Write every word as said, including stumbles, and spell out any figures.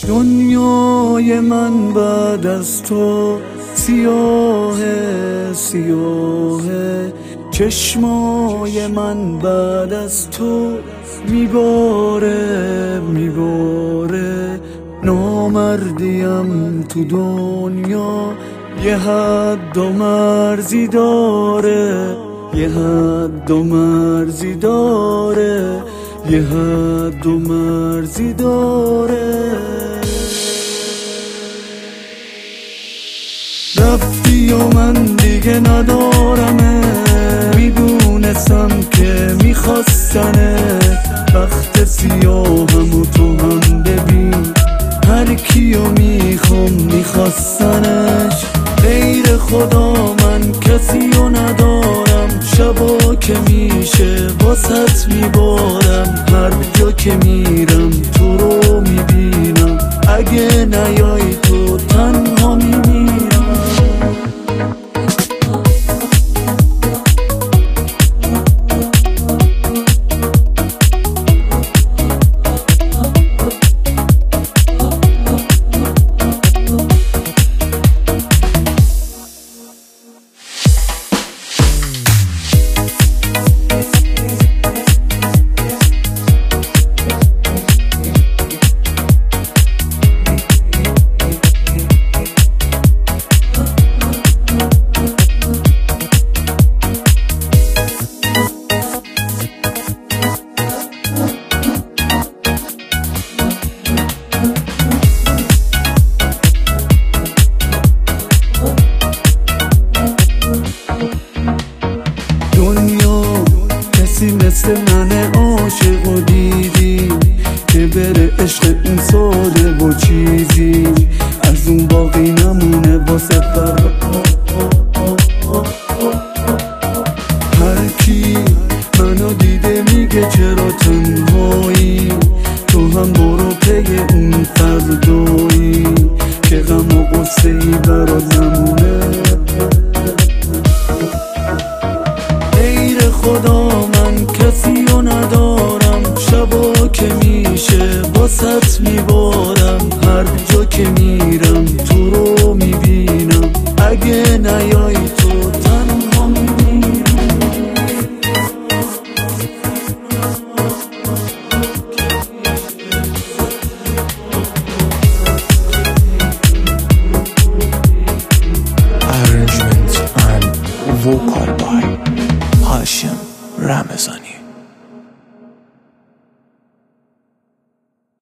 دنیای من بعد از تو سیاه سیاه، چشمای من بعد از تو میباره میباره. نامردیم تو دنیا یه حد و مرزی داره، یه حد و مرزی داره، یه حد و مرزی داره. رفتی و من دیگه ندارمه، میدونستم که میخواستنه. وقت سیاهم و تو هم ببین، هر کیو میخوام میخواستنش. غیر خدا من کسیو ندارم، شبا که میشه واسط میبارم. هر جا که میرم تو رو میبینم، اگه نیای تو تنها میمیرم. مثل من عاشق و دیدی که بره عشق اون ساده و چیزی، از اون باقی نمونه واسه فرق. هر کی منو دیده میگه چرا تنهایی، تو هم برو پی اون فردایی که غم و غصه ای برات نمونه. غیر خدا من کسیو ندارم، شبا که میشه واسط میبارم. هر جا که میرم تو رو میبینم، اگه نیای تو تنها میمیرم. Arrangement and vocal by Hashim Ramazani.